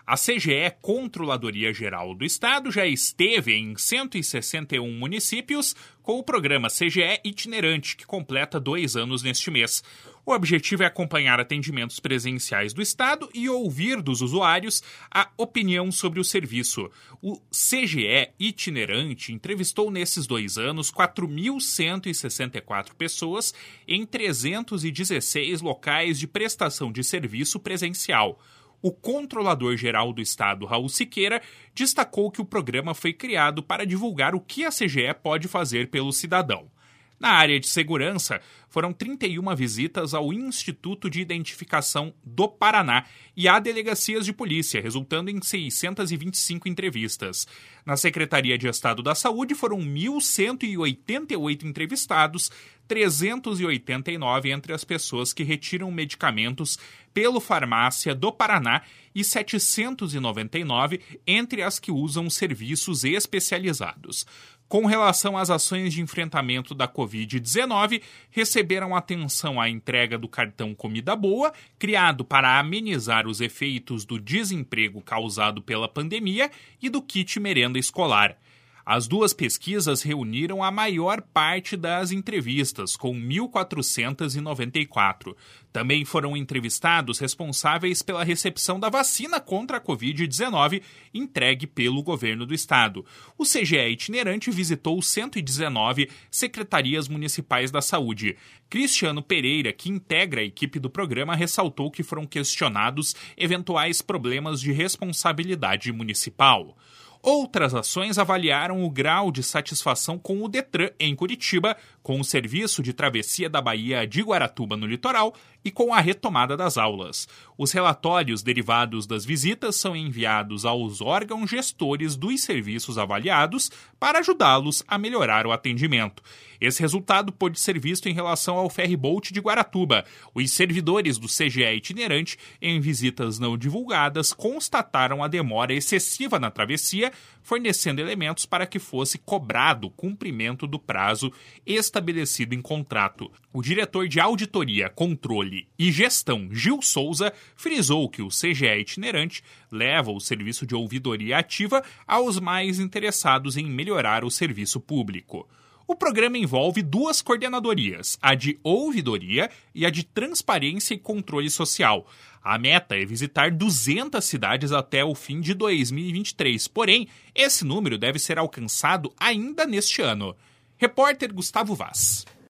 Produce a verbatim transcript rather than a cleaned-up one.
A C G E, Controladoria Geral do Estado, já esteve em cento e sessenta e um municípios com o programa C G E Itinerante, que completa dois anos neste mês. O objetivo é acompanhar atendimentos presenciais do Estado e ouvir dos usuários a opinião sobre o serviço. O C G E Itinerante entrevistou nesses dois anos quatro mil cento e sessenta e quatro pessoas em trezentos e dezesseis locais de prestação de serviço presencial. O Controlador-Geral do Estado, Raul Siqueira, destacou que o programa foi criado para divulgar o que a C G E pode fazer pelo cidadão. Na área de segurança, foram trinta e uma visitas ao Instituto de Identificação do Paraná e a delegacias de polícia, resultando em seiscentas e vinte e cinco entrevistas. Na Secretaria de Estado da Saúde, foram mil cento e oitenta e oito entrevistados, trezentos e oitenta e nove entre as pessoas que retiram medicamentos pelo Farmácia do Paraná e setecentos e noventa e nove entre as que usam serviços especializados. Com relação às ações de enfrentamento da covid dezenove, receberam atenção à entrega do cartão Comida Boa, criado para amenizar os efeitos do desemprego causado pela pandemia, e do kit merenda escolar. As duas pesquisas reuniram a maior parte das entrevistas, com mil quatrocentos e noventa e quatro. Também foram entrevistados responsáveis pela recepção da vacina contra a covid dezenove entregue pelo governo do estado. O C G E Itinerante visitou cento e dezenove secretarias municipais da saúde. Cristiano Pereira, que integra a equipe do programa, ressaltou que foram questionados eventuais problemas de responsabilidade municipal. Outras ações avaliaram o grau de satisfação com o Detran em Curitiba, com o serviço de travessia da Baía de Guaratuba no litoral e com a retomada das aulas. Os relatórios derivados das visitas são enviados aos órgãos gestores dos serviços avaliados para ajudá-los a melhorar o atendimento. Esse resultado pôde ser visto em relação ao ferryboat de Guaratuba. Os servidores do C G E Itinerante, em visitas não divulgadas, constataram a demora excessiva na travessia, fornecendo elementos para que fosse cobrado o cumprimento do prazo estabelecido em contrato. O diretor de Auditoria, Controle e Gestão, Gil Souza, frisou que o C G E Itinerante leva o serviço de ouvidoria ativa aos mais interessados em melhorar o serviço público. O programa envolve duas coordenadorias, a de ouvidoria e a de transparência e controle social. A meta é visitar duzentas cidades até o fim de dois mil e vinte e três, porém, esse número deve ser alcançado ainda neste ano. Repórter Gustavo Vaz.